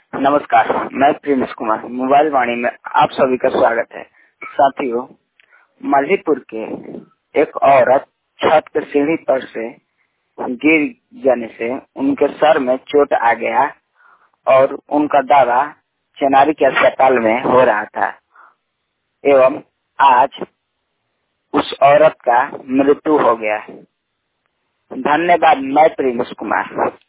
नमस्कार, मैं Prince Kumar mobile वाणी में आप सभी का स्वागत है। साथियों, मल्हीपुर के एक औरत छत के सीढ़ी पर से गिर जाने से उनके सर में चोट आ गया और उनका दावा चेनारी के अस्पताल में हो रहा था एवं आज उस औरत का मृत्यु हो गया। धन्यवाद। मैं प्रिंस कुमार।